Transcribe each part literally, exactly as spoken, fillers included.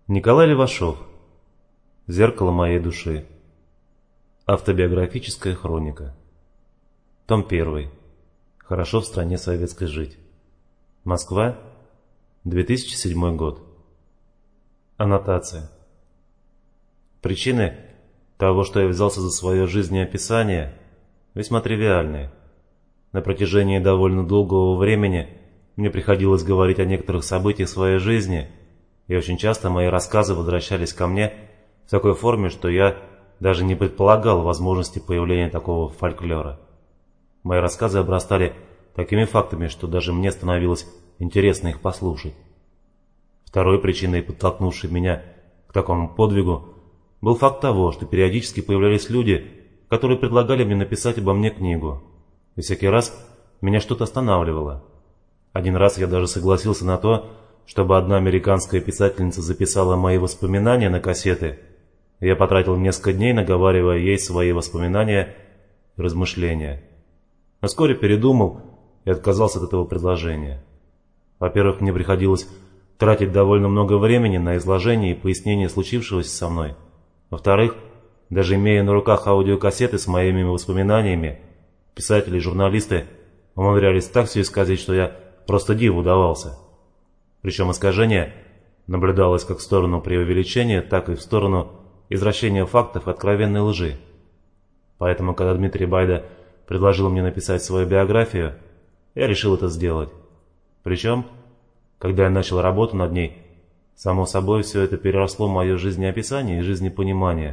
Николай Левашов. Зеркало моей души. Автобиографическая хроника. Том первый. Хорошо в стране советской жить. Москва, две тысячи седьмой год. Аннотация. Причины того, что я взялся за свое жизнеописание, весьма тривиальные. На протяжении довольно долгого времени мне приходилось говорить о некоторых событиях своей жизни, и очень часто мои рассказы возвращались ко мне в такой форме, что я даже не предполагал возможности появления такого фольклора. Мои рассказы обрастали такими фактами, что даже мне становилось интересно их послушать. Второй причиной, подтолкнувшей меня к такому подвигу, был факт того, что периодически появлялись люди, которые предлагали мне написать обо мне книгу, и всякий раз меня что-то останавливало. Один раз я даже согласился на то, чтобы одна американская писательница записала мои воспоминания на кассеты. Я потратил несколько дней, наговаривая ей свои воспоминания и размышления. Но вскоре передумал и отказался от этого предложения. Во-первых, мне приходилось тратить довольно много времени на изложение и пояснение случившегося со мной. Во-вторых, даже имея на руках аудиокассеты с моими воспоминаниями, писатели и журналисты умудрялись так все исказить, что я просто диву давался. Причем искажение наблюдалось как в сторону преувеличения, так и в сторону извращения фактов и откровенной лжи. Поэтому, когда Дмитрий Байда предложил мне написать свою биографию, я решил это сделать. Причем, когда я начал работу над ней, само собой все это переросло в мое жизнеописание и жизнепонимание.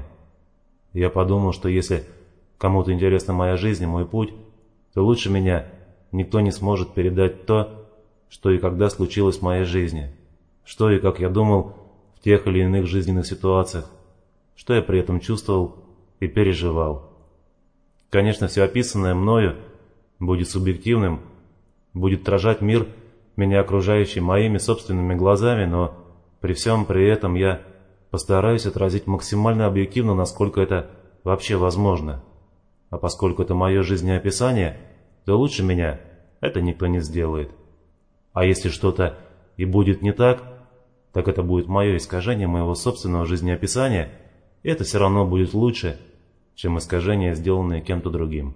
Я подумал, что если кому-то интересна моя жизнь и мой путь, то лучше меня никто не сможет передать то, что и когда случилось в моей жизни, что и как я думал в тех или иных жизненных ситуациях, что я при этом чувствовал и переживал. Конечно, все описанное мною будет субъективным, будет отражать мир, меня окружающий, моими собственными глазами, но при всем при этом я постараюсь отразить максимально объективно, насколько это вообще возможно. А поскольку это мое жизнеописание, то лучше меня это никто не сделает. А если что-то и будет не так, так это будет мое искажение моего собственного жизнеописания, и это все равно будет лучше, чем искажение, сделанное кем-то другим.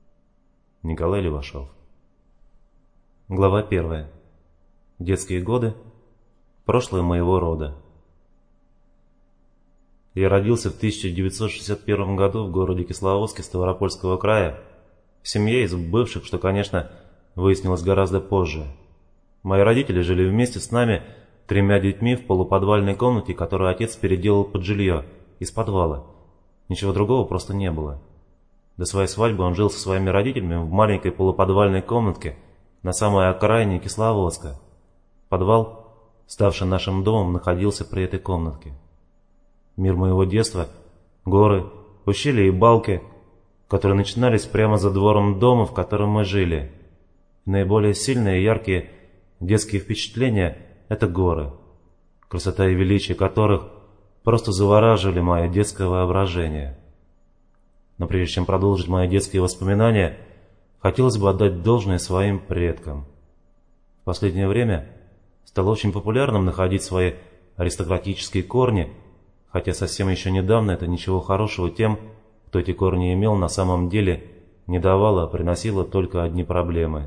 Николай Левашов. Глава первая. Детские годы. Прошлое моего рода. Я родился в тысяча девятьсот шестьдесят первом году в городе Кисловодске Ставропольского края, в семье из бывших, что, конечно, выяснилось гораздо позже. Мои родители жили вместе с нами, тремя детьми, в полуподвальной комнате, которую отец переделал под жилье, из подвала. Ничего другого просто не было. До своей свадьбы он жил со своими родителями в маленькой полуподвальной комнатке на самой окраине Кисловодска. Подвал, ставший нашим домом, находился при этой комнатке. Мир моего детства, горы, ущелья и балки, которые начинались прямо за двором дома, в котором мы жили. Наиболее сильные и яркие детские впечатления – это горы, красота и величие которых просто завораживали мое детское воображение. Но прежде чем продолжить мои детские воспоминания, хотелось бы отдать должное своим предкам. В последнее время стало очень популярным находить свои аристократические корни, хотя совсем еще недавно это ничего хорошего тем, кто эти корни имел, на самом деле не давало, а приносило только одни проблемы.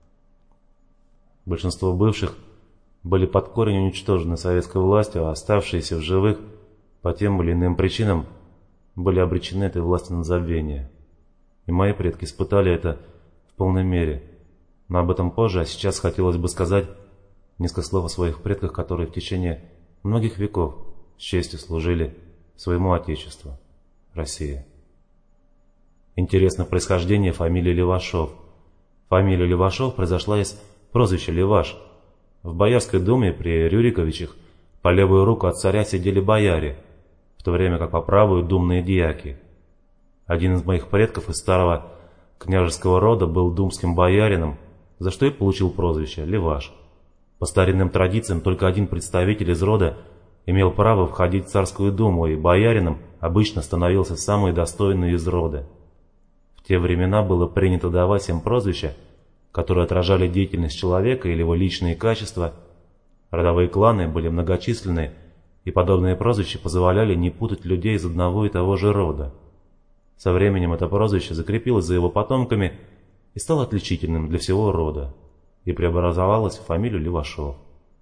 Большинство бывших были под корень уничтожены советской властью, а оставшиеся в живых по тем или иным причинам были обречены этой власти на забвение. И мои предки испытали это в полной мере. Но об этом позже, а сейчас хотелось бы сказать несколько слов о своих предках, которые в течение многих веков с честью служили своему Отечеству, России. Интересно происхождение фамилии Левашов. Фамилия Левашов произошла из прозвища Леваш. В Боярской думе при Рюриковичах по левую руку от царя сидели бояре, в то время как по правую думные дьяки. Один из моих предков из старого княжеского рода был думским боярином, за что и получил прозвище Леваш. По старинным традициям только один представитель из рода имел право входить в царскую думу, и боярином обычно становился самый достойный из рода. В те времена было принято давать им прозвища, которые отражали деятельность человека или его личные качества. Родовые кланы были многочисленны и подобные прозвища позволяли не путать людей из одного и того же рода. Со временем это прозвище закрепилось за его потомками и стало отличительным для всего рода, и преобразовалось в фамилию Левашов.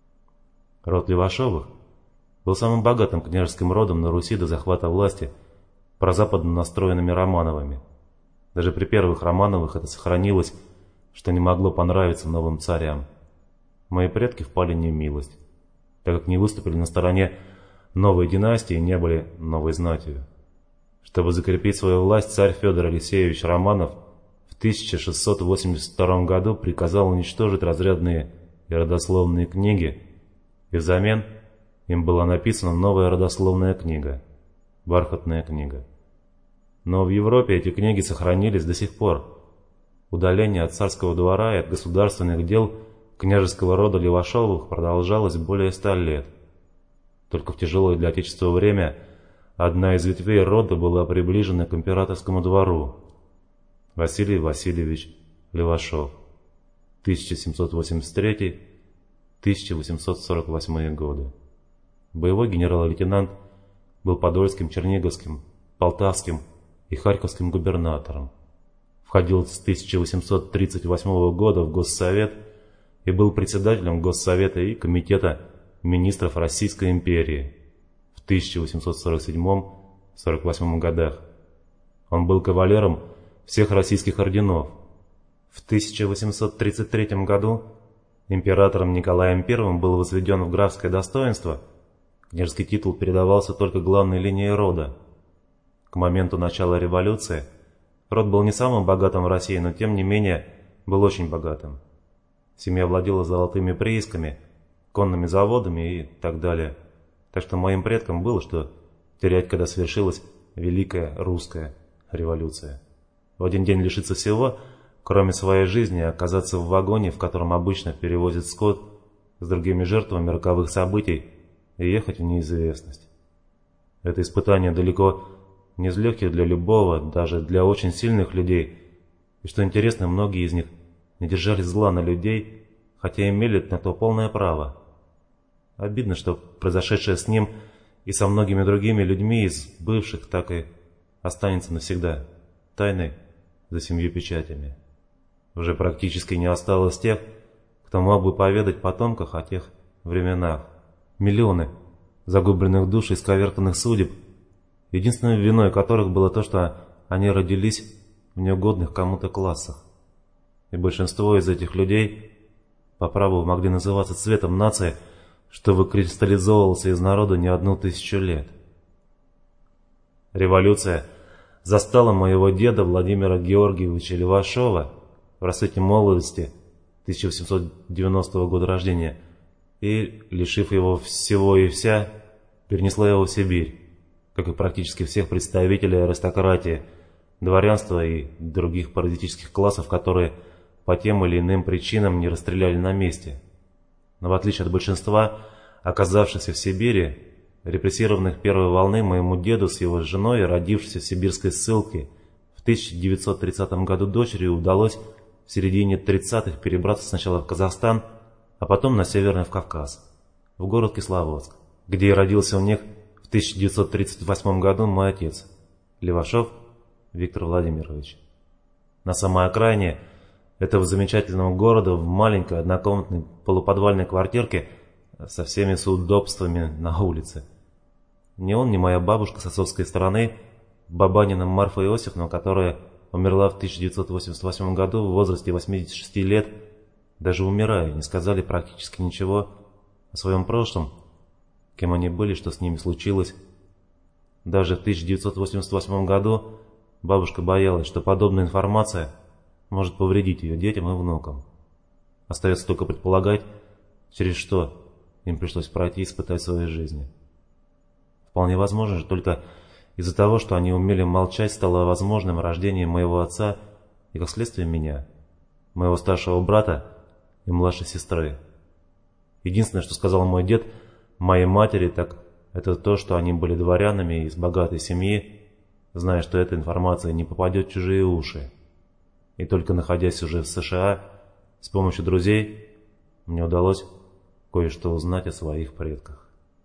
Род Левашовых был самым богатым княжеским родом на Руси до захвата власти прозападно настроенными Романовыми. Даже при первых Романовых это сохранилось, что не могло понравиться новым царям. Мои предки впали в немилость, так как не выступили на стороне новой династии и не были новой знатью. Чтобы закрепить свою власть, царь Федор Алексеевич Романов в тысяча шестьсот восемьдесят втором году приказал уничтожить разрядные и родословные книги, и взамен им была написана новая родословная книга – «Бархатная книга». Но в Европе эти книги сохранились до сих пор. Удаление от царского двора и от государственных дел княжеского рода Левашовых продолжалось более ста лет. Только в тяжелое для Отечества время одна из ветвей рода была приближена к императорскому двору – Василий Васильевич Левашов, тысяча семьсот восемьдесят третий — тысяча восемьсот сорок восьмой годы. Боевой генерал-лейтенант, был подольским, черниговским, полтавским и харьковским губернатором. Входил с тысяча восемьсот тридцать восьмого года в Госсовет и был председателем Госсовета и Комитета министров Российской империи в тысяча восемьсот сорок седьмом — сорок восьмом годах. Он был кавалером всех российских орденов. В тысяча восемьсот тридцать третьем году императором Николаем Первым был возведен в графское достоинство. Княжеский титул передавался только главной линии рода. К моменту начала революции род был не самым богатым в России, но тем не менее был очень богатым. Семья владела золотыми приисками, конными заводами и так далее. Так что моим предкам было что терять, когда свершилась Великая Русская революция. В один день лишиться всего, кроме своей жизни, оказаться в вагоне, в котором обычно перевозят скот, с другими жертвами роковых событий, и ехать в неизвестность. Это испытание далеко не из легких для любого, даже для очень сильных людей, и что интересно, многие из них не держали зла на людей, хотя имели на то полное право. Обидно, что произошедшее с ним и со многими другими людьми из бывших так и останется навсегда тайной за семью печатями. Уже практически не осталось тех, кто мог бы поведать потомках о тех временах. Миллионы загубленных душ и исковерканных судеб, единственной виной которых было то, что они родились в неугодных кому-то классах. И большинство из этих людей по праву могли называться цветом нации, что выкристаллизовывался из народа не одну тысячу лет. Революция застала моего деда Владимира Георгиевича Левашова в расцвете молодости тысяча восемьсот девяностого года рождения и, лишив его всего и вся, перенесла его в Сибирь, как и практически всех представителей аристократии, дворянства и других паразитических классов, которые по тем или иным причинам не расстреляли на месте. Но в отличие от большинства, оказавшихся в Сибири, репрессированных первой волны, моему деду с его женой, родившейся в сибирской ссылке, в тысяча девятьсот тридцатом году дочерью удалось в середине тридцатых перебраться сначала в Казахстан, а потом на Северный Кавказ, в город Кисловодск, где и родился у них в тысяча девятьсот тридцать восьмом году мой отец, Левашов Виктор Владимирович. На самой окраине этого замечательного города, в маленькой однокомнатной полуподвальной квартирке со всеми удобствами на улице. Ни он, ни моя бабушка с отцовской стороны, Бабанина Марфа Иосифовна, которая умерла в тысяча девятьсот восемьдесят восьмом году в возрасте восьмидесяти шести лет, даже умирая, не сказали практически ничего о своем прошлом, кем они были, что с ними случилось. Даже в тысяча девятьсот восемьдесят восьмом году бабушка боялась, что подобная информация может повредить ее детям и внукам. Остается только предполагать, через что им пришлось пройти и испытать в своей жизни. Вполне возможно же, только из-за того, что они умели молчать, стало возможным рождение моего отца и, как следствие, меня, моего старшего брата и младшей сестры. Единственное, что сказал мой дед моей матери, так это то, что они были дворянами из богатой семьи, зная, что эта информация не попадет в чужие уши. И только находясь уже в США, с помощью друзей, мне удалось кое-что узнать о своих предках.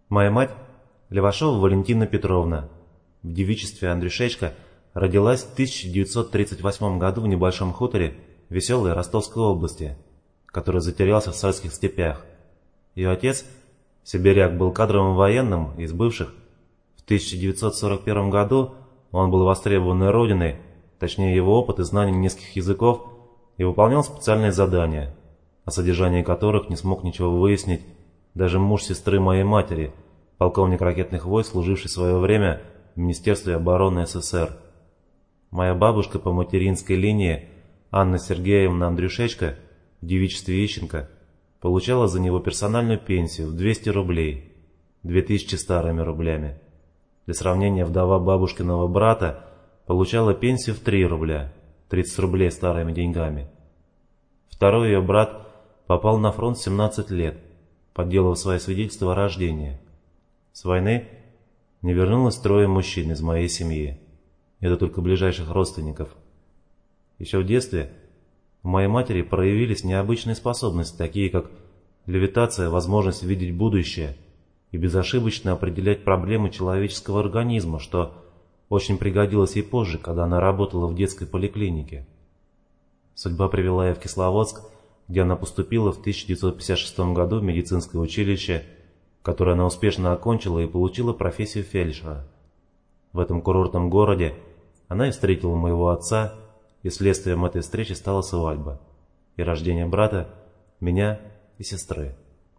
Моя мать, Левашова Валентина Петровна, в девичестве Андрюшечка, родилась в тысяча девятьсот тридцать восьмом году в небольшом хуторе Веселой Ростовской области, который затерялся в сальских степях. Ее отец, сибиряк, был кадровым военным из бывших. В тысяча девятьсот сорок первом году он был востребован родиной, точнее его опыт и знание нескольких языков, и выполнял специальные задания, о содержании которых не смог ничего выяснить даже муж сестры моей матери, полковник ракетных войск, служивший в свое время в Министерстве обороны СССР. Моя бабушка по материнской линии, Анна Сергеевна Андрюшечка, в девичестве Ищенко, получала за него персональную пенсию в двести рублей, две тысячи старыми рублями. Для сравнения, вдова бабушкиного брата получала пенсию в три рубля, тридцать рублей старыми деньгами. Второй ее брат попал на фронт в семнадцать лет, подделав свое свидетельство о рождении. С войны не вернулось трое мужчин из моей семьи. Это только ближайших родственников. Еще в детстве у моей матери проявились необычные способности, такие как левитация, возможность видеть будущее и безошибочно определять проблемы человеческого организма, что очень пригодилось ей позже, когда она работала в детской поликлинике. Судьба привела ее в Кисловодск, где она поступила в тысяча девятьсот пятьдесят шестом году в медицинское училище, которое она успешно окончила и получила профессию фельдшера. В этом курортном городе она и встретила моего отца, и следствием этой встречи стала свадьба и рождение брата, меня и сестры.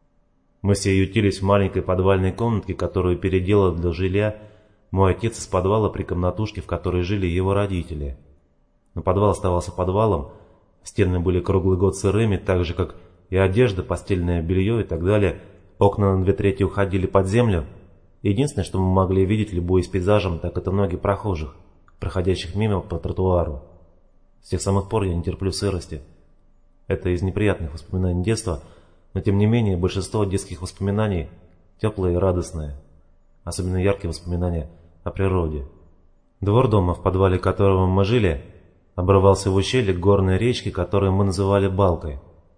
Мы все ютились в маленькой подвальной комнатке, которую переделал для жилья мой отец из подвала при комнатушке, в которой жили его родители. Но подвал оставался подвалом, стены были круглый год сырыми, так же как и одежда, постельное белье и так далее. Окна на две трети уходили под землю. Единственное, что мы могли видеть, любуясь пейзажем, так это ноги прохожих, проходящих мимо по тротуару. С тех самых пор я не терплю сырости. Это из неприятных воспоминаний детства, но тем не менее большинство детских воспоминаний теплые и радостные. Особенно яркие воспоминания о природе. Двор дома, в подвале которого мы жили, обрывался в ущелье горной речки, которую мы называли Балкой.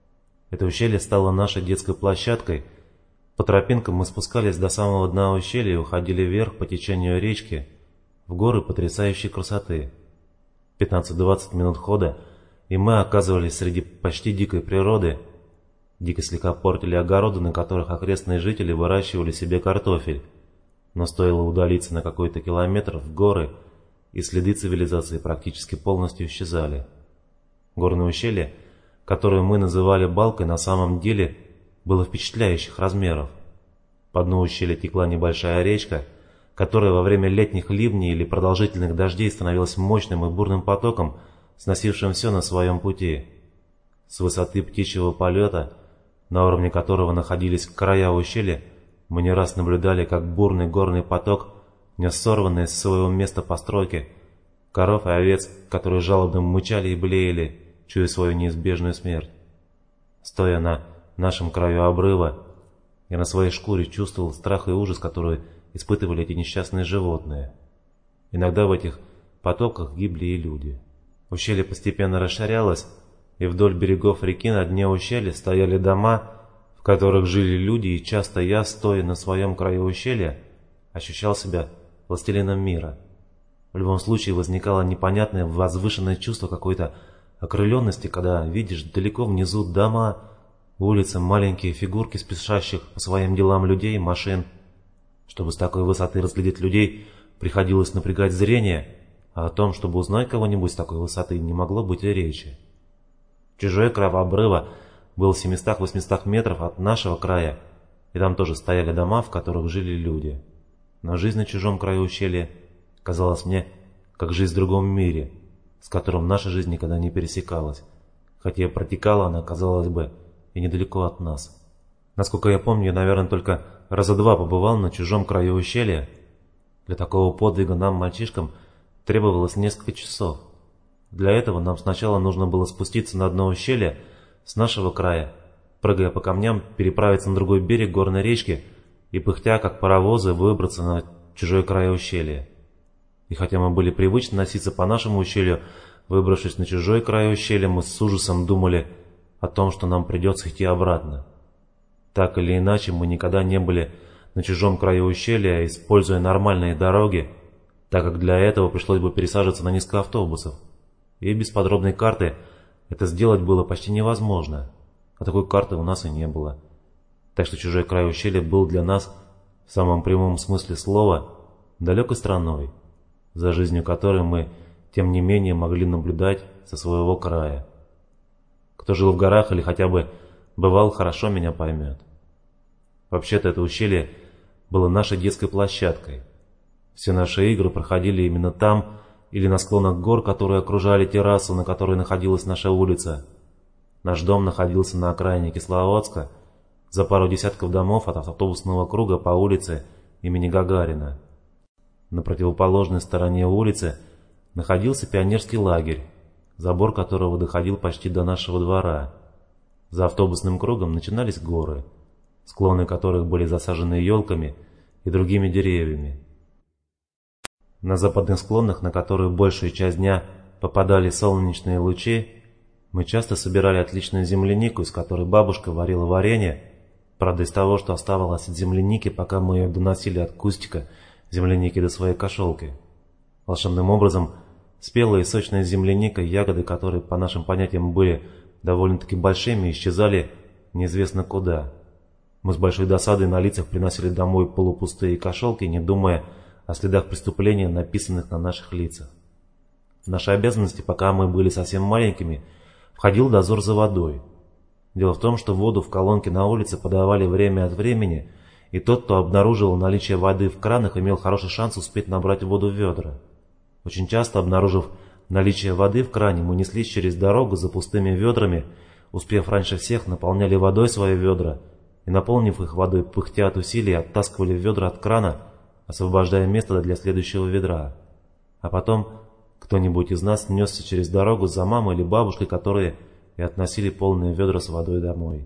Это ущелье стало нашей детской площадкой. По тропинкам мы спускались до самого дна ущелья и уходили вверх по течению речки в горы потрясающей красоты. пятнадцать-двадцать минут хода, и мы оказывались среди почти дикой природы. Дико слегка портили огороды, на которых окрестные жители выращивали себе картофель. Но стоило удалиться на какой-то километр в горы, и следы цивилизации практически полностью исчезали. Горное ущелье, которое мы называли Балкой, на самом деле было впечатляющих размеров. По дну ущелья текла небольшая речка, которая во время летних ливней или продолжительных дождей становилась мощным и бурным потоком, сносившим все на своем пути. С высоты птичьего полета, на уровне которого находились края ущелья, мы не раз наблюдали, как бурный горный поток нес сорванные с своего места постройки, коров и овец, которые жалобно мычали и блеяли, чуя свою неизбежную смерть. Стоя на нашем краю обрыва, я на своей шкуре чувствовал страх и ужас, которые испытывали эти несчастные животные. Иногда в этих потоках гибли и люди. Ущелье постепенно расширялось, и вдоль берегов реки на дне ущелья стояли дома, в которых жили люди, и часто я, стоя на своем краю ущелья, ощущал себя властелином мира. В любом случае возникало непонятное возвышенное чувство какой-то окрыленности, когда видишь далеко внизу дома, улицы, маленькие фигурки спешащих по своим делам людей и машин. Чтобы с такой высоты разглядеть людей, приходилось напрягать зрение, а о том, чтобы узнать кого-нибудь с такой высоты, не могло быть и речи. Чужой край обрыва был в семистах-восьмистах метров от нашего края, и там тоже стояли дома, в которых жили люди. Но жизнь на чужом краю ущелья казалась мне как жизнь в другом мире, с которым наша жизнь никогда не пересекалась, хотя протекала она, казалось бы, и недалеко от нас. Насколько я помню, я, наверное, только раза два побывал на чужом краю ущелья. Для такого подвига нам, мальчишкам, требовалось несколько часов. Для этого нам сначала нужно было спуститься на дно ущелья с нашего края, прыгая по камням, переправиться на другой берег горной речки и, пыхтя как паровозы, выбраться на чужой край ущелья. И хотя мы были привычны носиться по нашему ущелью, выбравшись на чужой край ущелья, мы с ужасом думали о том, что нам придется идти обратно. Так или иначе, мы никогда не были на чужом краю ущелья, используя нормальные дороги, так как для этого пришлось бы пересаживаться на несколько автобусов. И без подробной карты это сделать было почти невозможно, а такой карты у нас и не было. Так что чужой край ущелья был для нас, в самом прямом смысле слова, далекой страной, за жизнью которой мы, тем не менее, могли наблюдать со своего края. Кто жил в горах или хотя бы бывал, хорошо меня поймет. Вообще-то это ущелье было нашей детской площадкой. Все наши игры проходили именно там или на склонах гор, которые окружали террасу, на которой находилась наша улица. Наш дом находился на окраине Кисловодска, за пару десятков домов от автобусного круга по улице имени Гагарина. На противоположной стороне улицы находился пионерский лагерь, забор которого доходил почти до нашего двора. За автобусным кругом начинались горы, склоны которых были засажены елками и другими деревьями. На западных склонах, на которые большую часть дня попадали солнечные лучи, мы часто собирали отличную землянику, из которой бабушка варила варенье, правда из того, что оставалось от земляники, пока мы ее доносили от кустика земляники до своей кошелки. Волшебным образом спелая и сочная земляника, ягоды, которые по нашим понятиям были довольно-таки большими, исчезали неизвестно куда. Мы с большой досадой на лицах приносили домой полупустые кошелки, не думая о следах преступления, написанных на наших лицах. В наши обязанности, пока мы были совсем маленькими, входил дозор за водой. Дело в том, что воду в колонке на улице подавали время от времени, и тот, кто обнаруживал наличие воды в кранах, имел хороший шанс успеть набрать воду в ведра. Очень часто, обнаружив наличие воды в кране, мы неслись через дорогу за пустыми ведрами, успев раньше всех, наполняли водой свои ведра и, наполнив их водой, пыхтя от усилий, оттаскивали ведра от крана, освобождая место для следующего ведра. А потом кто-нибудь из нас несся через дорогу за мамой или бабушкой, которые и относили полные ведра с водой домой.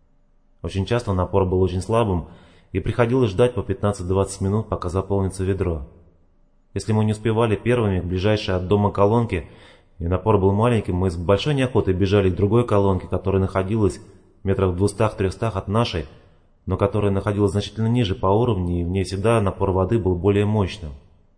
Очень часто напор был очень слабым, и приходилось ждать по пятнадцать-двадцать минут, пока заполнится ведро. Если мы не успевали первыми к ближайшей от дома колонке, и напор был маленьким, мы с большой неохотой бежали к другой колонке, которая находилась метрах в двухстах-трехстах от нашей, но которая находилась значительно ниже по уровню, и в ней всегда напор воды был более мощным.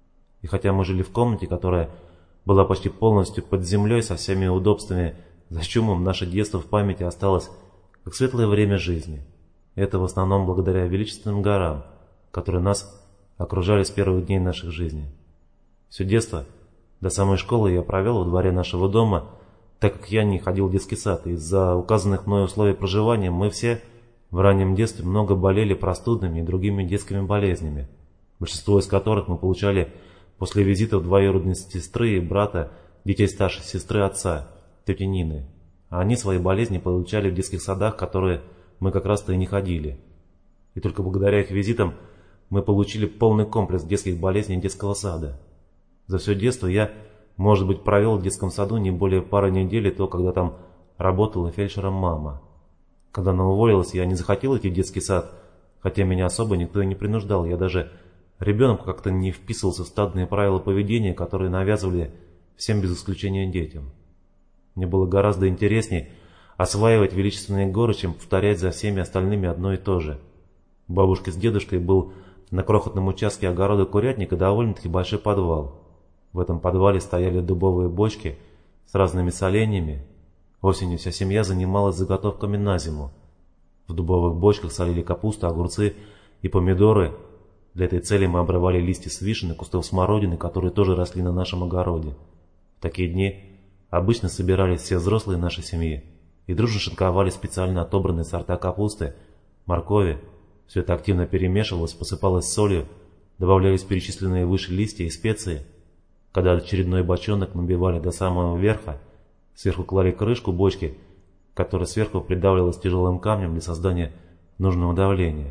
И хотя мы жили в комнате, которая была почти полностью под землей со всеми удобствами за чумом, наше детство в памяти осталось как светлое время жизни. И это в основном благодаря величественным горам, которые нас окружали с первых дней наших жизней. Все детство, до самой школы, я провел во дворе нашего дома, так как я не ходил в детский сад, и из-за указанных мной условий проживания мы все в раннем детстве много болели простудными и другими детскими болезнями, большинство из которых мы получали после визитов двоюродной сестры и брата, детей старшей сестры отца, тети Нины. А они свои болезни получали в детских садах, в которые мы как раз-то и не ходили. И только благодаря их визитам мы получили полный комплекс детских болезней детского сада. За все детство я, может быть, провел в детском саду не более пары недель, и то, когда там работала фельдшером мама. Когда она уволилась, я не захотел идти в детский сад, хотя меня особо никто и не принуждал. Я даже ребенок как-то не вписывался в стадные правила поведения, которые навязывали всем без исключения детям. Мне было гораздо интереснее осваивать величественные горы, чем повторять за всеми остальными одно и то же. У бабушки с дедушкой был на крохотном участке огорода курятника довольно-таки большой подвал. В этом подвале стояли дубовые бочки с разными соленьями. Осенью вся семья занималась заготовками на зиму. В дубовых бочках солили капусту, огурцы и помидоры. Для этой цели мы обрывали листья с вишен и кустов смородины, которые тоже росли на нашем огороде. В такие дни обычно собирались все взрослые нашей семьи и дружно шинковали специально отобранные сорта капусты, моркови. Все это активно перемешивалось, посыпалось солью, добавлялись перечисленные выше листья и специи. Когда очередной бочонок набивали до самого верха, сверху клали крышку бочки, которая сверху придавливалась тяжелым камнем для создания нужного давления.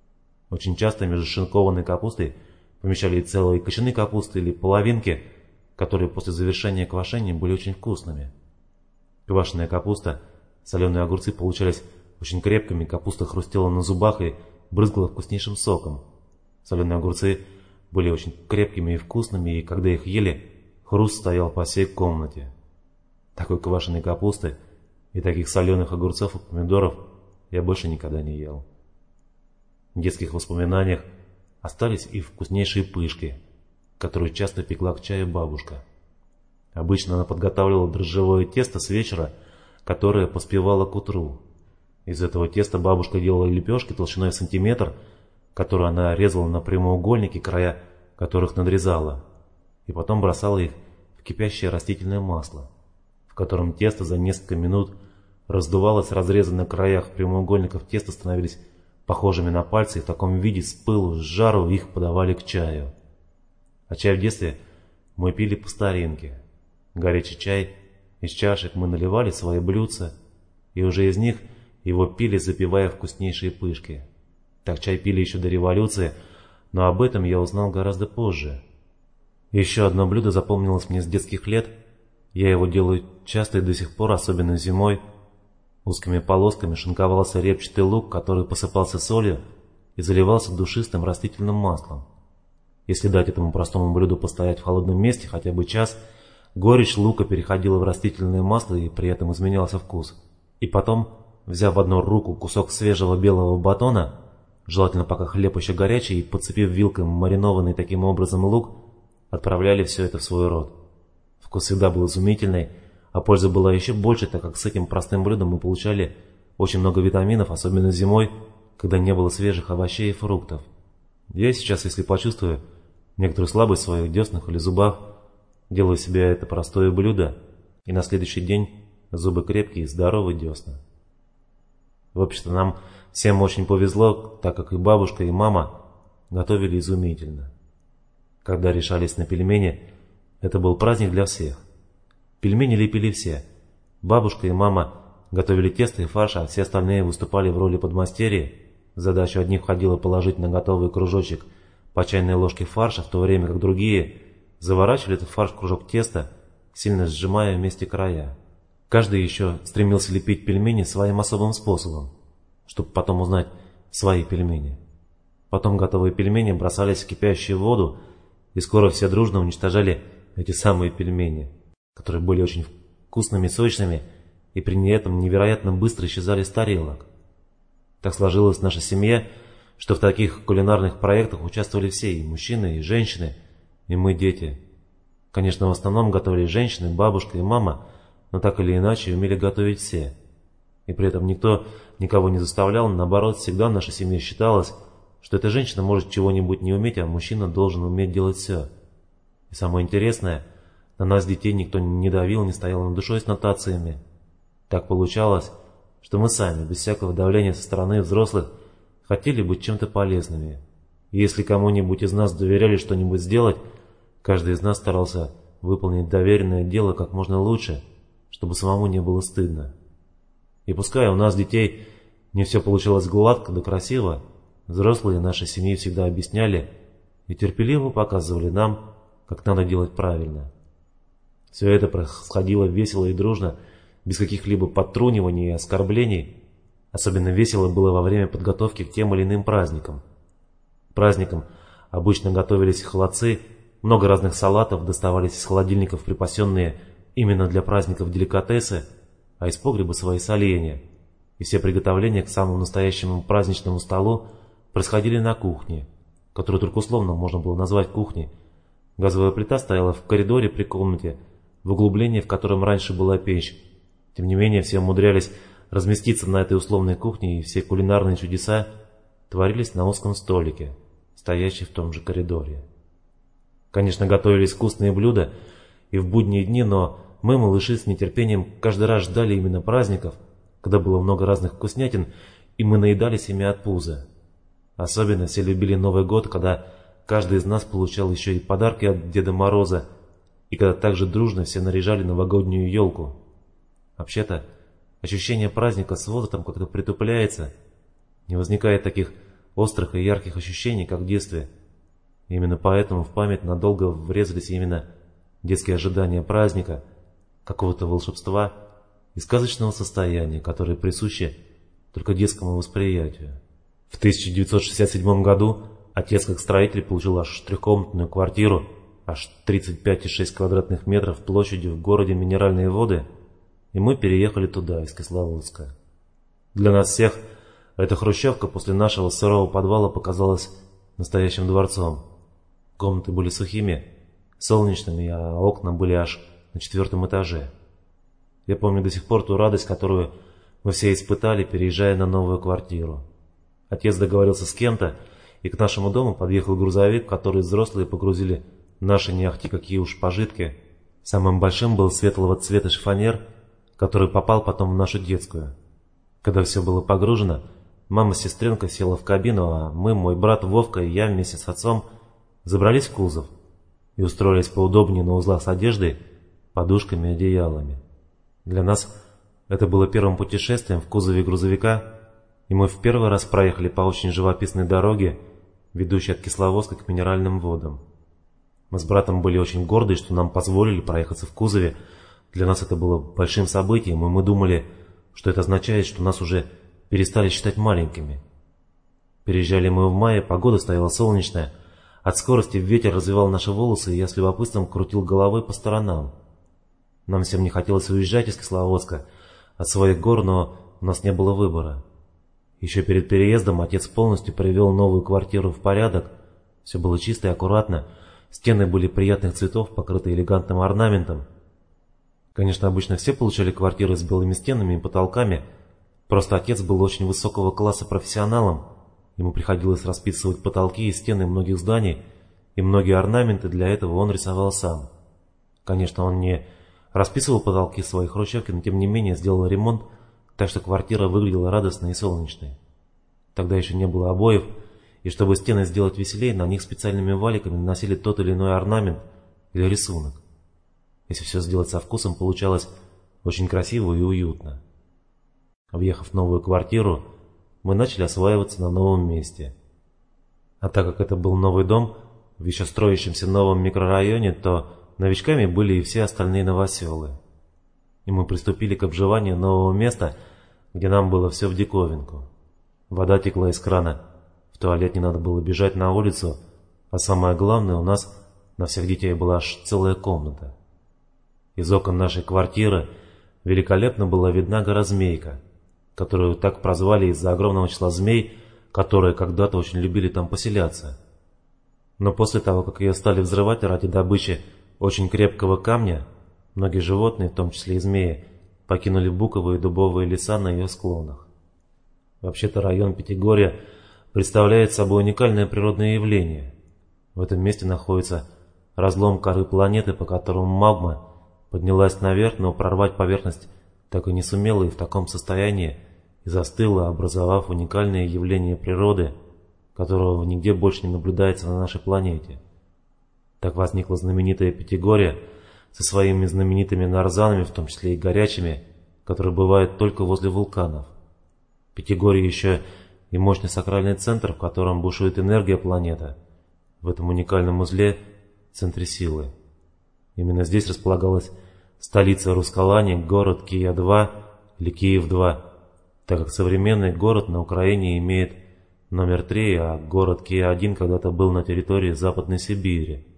Очень часто между шинкованной капустой помещали и целые кочаны капусты или половинки, которые после завершения квашения были очень вкусными. Квашеная капуста, соленые огурцы получались очень крепкими, капуста хрустела на зубах и брызгала вкуснейшим соком. Соленые огурцы были очень крепкими и вкусными, и когда их ели, хруст стоял по всей комнате. Такой квашеной капусты и таких соленых огурцов и помидоров я больше никогда не ел. В детских воспоминаниях остались и вкуснейшие пышки, которые часто пекла к чаю бабушка. Обычно она подготавливала дрожжевое тесто с вечера, которое поспевало к утру. Из этого теста бабушка делала лепешки толщиной в сантиметр, которые она резала на прямоугольники, края которых надрезала, и потом бросала их в кипящее растительное масло, в котором тесто за несколько минут раздувалось, разрезы на краях прямоугольников теста становились похожими на пальцы, и в таком виде с пылу, с жару их подавали к чаю. А чай в детстве мы пили по старинке. Горячий чай из чашек мы наливали в свои блюдца, и уже из них его пили, запивая вкуснейшие пышки. Так чай пили еще до революции, но об этом я узнал гораздо позже. Еще одно блюдо запомнилось мне с детских лет. Я его делаю часто и до сих пор, особенно зимой. Узкими полосками шинковался репчатый лук, который посыпался солью и заливался душистым растительным маслом. Если дать этому простому блюду постоять в холодном месте хотя бы час, горечь лука переходила в растительное масло и при этом изменялся вкус. И потом, взяв в одну руку кусок свежего белого батона, желательно пока хлеб еще горячий, и подцепив вилкой маринованный таким образом лук, отправляли все это в свой рот. Вкус всегда был изумительный, а польза была еще больше, так как с этим простым блюдом мы получали очень много витаминов, особенно зимой, когда не было свежих овощей и фруктов. Я сейчас, если почувствую некоторую слабость в своих деснах или зубах, делаю себе это простое блюдо, и на следующий день зубы крепкие и здоровые десна. В общем-то, нам всем очень повезло, так как и бабушка, и мама готовили изумительно. Когда решались на пельмени, это был праздник для всех. Пельмени лепили все. Бабушка и мама готовили тесто и фарш, а все остальные выступали в роли подмастерья. В задачу одних входило положить на готовый кружочек по чайной ложке фарша, в то время как другие заворачивали этот фарш в кружок теста, сильно сжимая вместе края. Каждый еще стремился лепить пельмени своим особым способом, чтобы потом узнать свои пельмени. Потом готовые пельмени бросались в кипящую воду, и скоро все дружно уничтожали эти самые пельмени, которые были очень вкусными, сочными, и при этом невероятно быстро исчезали с тарелок. Так сложилась наша семья, что в таких кулинарных проектах участвовали все, и мужчины, и женщины, и мы, дети. Конечно, в основном готовили женщины, бабушка и мама, но так или иначе умели готовить все. И при этом никто никого не заставлял, наоборот, всегда в нашей семье считалось, что эта женщина может чего-нибудь не уметь, а мужчина должен уметь делать все. И самое интересное, на нас, детей, никто не давил, не стоял над душой с нотациями. Так получалось, что мы сами, без всякого давления со стороны взрослых, хотели быть чем-то полезными. И если кому-нибудь из нас доверяли что-нибудь сделать, каждый из нас старался выполнить доверенное дело как можно лучше, чтобы самому не было стыдно. И пускай у нас, детей, не все получилось гладко да красиво, взрослые нашей семьи всегда объясняли и терпеливо показывали нам, как надо делать правильно. Все это происходило весело и дружно, без каких-либо подтруниваний и оскорблений. Особенно весело было во время подготовки к тем или иным праздникам. К праздникам обычно готовились холодцы, много разных салатов, доставались из холодильников припасенные именно для праздников деликатесы, а из погреба свои соленья. И все приготовления к самому настоящему праздничному столу происходили на кухне, которую только условно можно было назвать кухней. Газовая плита стояла в коридоре при комнате, в углублении, в котором раньше была печь. Тем не менее, все умудрялись разместиться на этой условной кухне, и все кулинарные чудеса творились на узком столике, стоящем в том же коридоре. Конечно, готовились вкусные блюда и в будние дни, но мы, малыши, с нетерпением каждый раз ждали именно праздников, когда было много разных вкуснятин, и мы наедались ими от пуза. Особенно все любили Новый год, когда каждый из нас получал еще и подарки от Деда Мороза, и когда также дружно все наряжали новогоднюю елку. Вообще-то, ощущение праздника с возрастом как-то притупляется, не возникает таких острых и ярких ощущений, как в детстве. Именно поэтому в память надолго врезались именно детские ожидания праздника, какого-то волшебства и сказочного состояния, которое присуще только детскому восприятию. В тысяча девятьсот шестьдесят седьмом году отец как строитель получил аж трехкомнатную квартиру, аж тридцать пять и шесть квадратных метров площадью в городе Минеральные Воды, и мы переехали туда, из Кисловодска. Для нас всех Эта хрущевка после нашего сырого подвала показалась настоящим дворцом. Комнаты были сухими, солнечными, а окна были аж на четвертом этаже. Я помню до сих пор ту радость, которую мы все испытали, переезжая на новую квартиру. Отец договорился с кем-то, и к нашему дому подъехал грузовик, в который взрослые погрузили наши не ахти какие уж пожитки. Самым большим был светлого цвета шифонер, который попал потом в нашу детскую. Когда все было погружено, мама с сестренкой села в кабину, а мы, мой брат Вовка и я вместе с отцом забрались в кузов и устроились поудобнее на узлах с одеждой, подушками и одеялами. Для нас это было первым путешествием в кузове грузовика, и мы в первый раз проехали по очень живописной дороге, ведущей от Кисловодска к минеральным водам. Мы с братом были очень горды, что нам позволили проехаться в кузове. Для нас это было большим событием, и мы думали, что это означает, что нас уже перестали считать маленькими. Переезжали мы в мае, погода стояла солнечная. От скорости ветер развивал наши волосы, и я с любопытством крутил головой по сторонам. Нам всем не хотелось уезжать из Кисловодска, от своих гор, но у нас не было выбора. Еще перед переездом отец полностью привел новую квартиру в порядок. Все было чисто и аккуратно. Стены были приятных цветов, покрыты элегантным орнаментом. Конечно, обычно все получали квартиры с белыми стенами и потолками. Просто отец был очень высокого класса профессионалом. Ему приходилось расписывать потолки и стены многих зданий, и многие орнаменты для этого он рисовал сам. Конечно, он не расписывал потолки своей хрущевки, но тем не менее сделал ремонт, так что квартира выглядела радостной и солнечной. Тогда еще не было обоев, и чтобы стены сделать веселее, на них специальными валиками наносили тот или иной орнамент или рисунок. Если все сделать со вкусом, получалось очень красиво и уютно. Въехав в новую квартиру, мы начали осваиваться на новом месте. А так как это был новый дом в еще строящемся новом микрорайоне, то новичками были и все остальные новоселы. И мы приступили к обживанию нового места, где нам было все в диковинку. Вода текла из крана, в туалет не надо было бежать на улицу, а самое главное, у нас на всех детей была аж целая комната. Из окон нашей квартиры великолепно была видна гора Змейка, которую так прозвали из-за огромного числа змей, которые когда-то очень любили там поселяться. Но после того, как ее стали взрывать ради добычи очень крепкого камня, многие животные, в том числе и змеи, покинули буковые и дубовые леса на ее склонах. Вообще-то район Пятигорья представляет собой уникальное природное явление. В этом месте находится разлом коры планеты, по которому магма поднялась наверх, но прорвать поверхность так и не сумела, и в таком состоянии и застыла, образовав уникальное явление природы, которого нигде больше не наблюдается на нашей планете. Так возникла знаменитая Пятигорье со своими знаменитыми нарзанами, в том числе и горячими, которые бывают только возле вулканов. Пятигорье еще и мощный сакральный центр, в котором бушует энергия планеты. В этом уникальном узле, центре силы. Именно здесь располагалась столица Рускалани, город Кия-два или Киев-два, так как современный город на Украине имеет номер три, а город Кия-один когда-то был на территории Западной Сибири.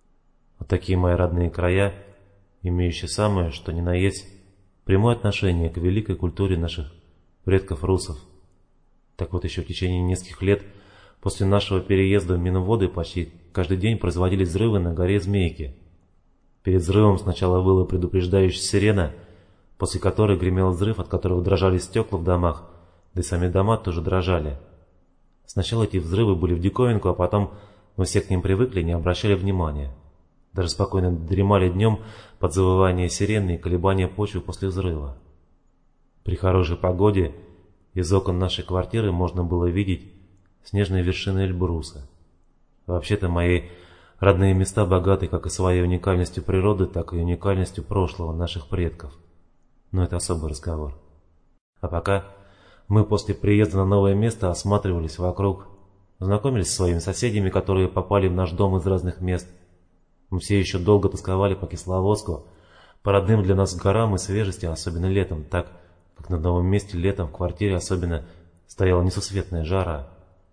Вот такие мои родные края, имеющие самое, что ни на есть, прямое отношение к великой культуре наших предков-русов. Так вот, еще в течение нескольких лет после нашего переезда в Минводы почти каждый день производились взрывы на горе Змейки. Перед взрывом сначала выла предупреждающая сирена, после которой гремел взрыв, от которого дрожали стекла в домах, да и сами дома тоже дрожали. Сначала эти взрывы были в диковинку, а потом мы все к ним привыкли и не обращали внимания. Даже спокойно дремали днем под завывание сирены и колебания почвы после взрыва. При хорошей погоде из окон нашей квартиры можно было видеть снежные вершины Эльбруса. Вообще-то мои родные места богаты как и своей уникальностью природы, так и уникальностью прошлого наших предков. Но это особый разговор. А пока мы после приезда на новое место осматривались вокруг, знакомились с своими соседями, которые попали в наш дом из разных мест. Мы все еще долго тосковали по Кисловодску, по родным для нас горам и свежести, особенно летом, так как на новом месте летом в квартире особенно стояла несусветная жара.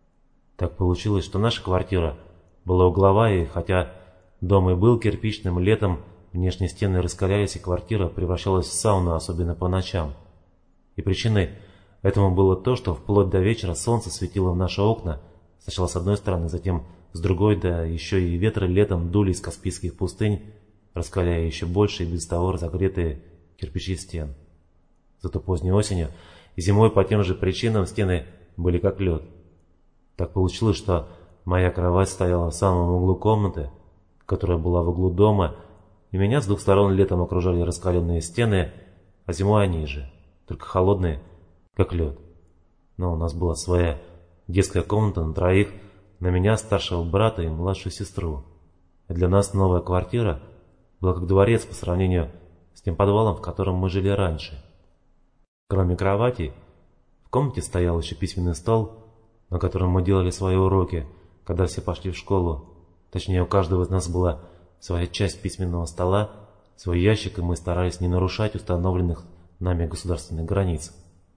Так получилось, что наша квартира была угловая, и хотя дом и был кирпичным, летом внешние стены раскалялись, и квартира превращалась в сауну, особенно по ночам. И причиной Этому было то, что вплоть до вечера солнце светило в наши окна, сначала с одной стороны, затем с другой, да еще и ветры летом дули из Каспийских пустынь, раскаляя еще больше и без того разогретые кирпичи стен. Зато поздней осенью и зимой по тем же причинам стены были как лед. Так получилось, что моя кровать стояла в самом углу комнаты, которая была в углу дома, и меня с двух сторон летом окружали раскаленные стены, а зимой они же, только холодные, как лед. Но у нас была своя детская комната на троих, на меня, старшего брата и младшую сестру. И для нас новая квартира была как дворец по сравнению с тем подвалом, в котором мы жили раньше. Кроме кровати, в комнате стоял еще письменный стол, на котором мы делали свои уроки, когда все пошли в школу. Точнее, у каждого из нас была своя часть письменного стола, свой ящик, и мы старались не нарушать установленных нами государственных границ.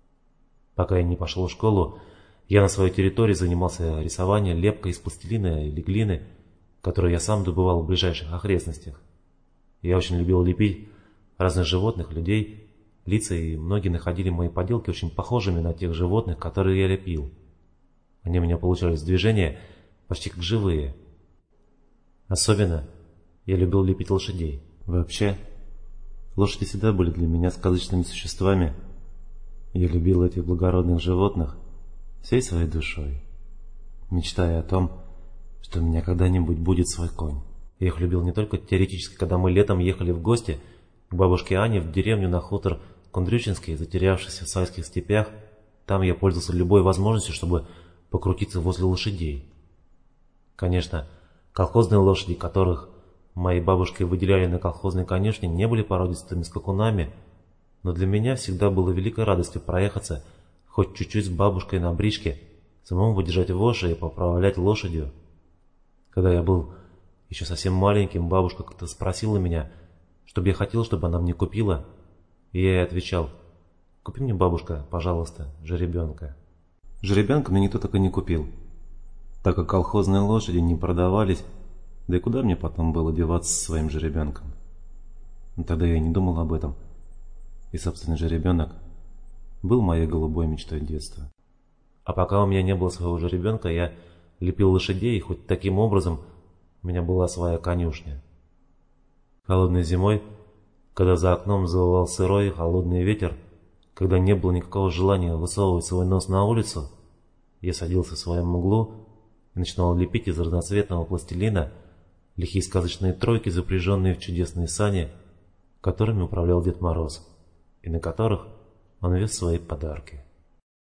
Пока я не пошел в школу, я на своей территории занимался рисованием, лепкой из пластилина или глины, которую я сам добывал в ближайших окрестностях. Я очень любил лепить разных животных, людей, лица, и многие находили мои поделки очень похожими на тех животных, которые я лепил. Они у меня получались в движении почти как живые. Особенно я любил лепить лошадей. Вообще, лошади всегда были для меня сказочными существами. Я любил этих благородных животных всей своей душой, мечтая о том, что у меня когда-нибудь будет свой конь. Я их любил не только теоретически, когда мы летом ехали в гости к бабушке Ане в деревню на хутор Кундрючинский, затерявшийся в сайских степях. Там я пользовался любой возможностью, чтобы покрутиться возле лошадей. Конечно, колхозные лошади, которых моей бабушкой выделяли на колхозной конюшне, не были породистыми скакунами, но для меня всегда было великой радостью проехаться хоть чуть-чуть с бабушкой на бричке, самому выдержать воши и поправлять лошадью. Когда я был еще совсем маленьким, бабушка как-то спросила меня, что бы я хотел, чтобы она мне купила, и я ей отвечал: «Купи мне, бабушка, пожалуйста, жеребенка». Жеребенка мне никто так и не купил, так как колхозные лошади не продавались, да и куда мне потом было деваться со своим жеребенком? Но тогда я не думал об этом, и собственный жеребенок был моей голубой мечтой детства. А пока у меня не было своего жеребенка, я лепил лошадей, и хоть таким образом у меня была своя конюшня. Холодной зимой, когда за окном завывал сырой холодный ветер, когда не было никакого желания высовывать свой нос на улицу, я садился в своем углу и начинал лепить из разноцветного пластилина лихие сказочные тройки, запряженные в чудесные сани, которыми управлял Дед Мороз, и на которых он вез свои подарки.